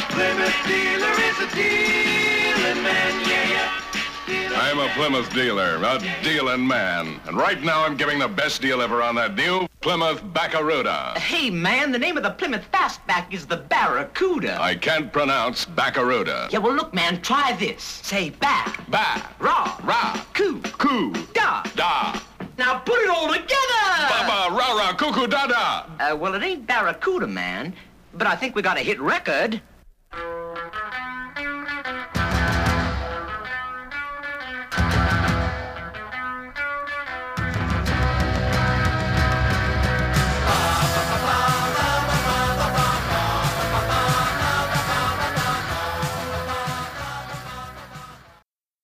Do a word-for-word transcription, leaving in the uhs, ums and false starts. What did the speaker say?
Plymouth dealer is a dealing man, yeah, yeah. I'm a Plymouth dealer, a dealing man. And right now I'm giving the best deal ever on that new Plymouth Barracuda. Hey, man, the name of the Plymouth Fastback is the Barracuda. I can't pronounce Barracuda. Yeah, well, look, man, try this. Say ba. Ba. Ra. Ra. Coo. Coo. Da. Da. Now put it all together. Ba ba ra ra cuckoo da da. Uh, well, it ain't Barracuda, man, but I think we got a hit record.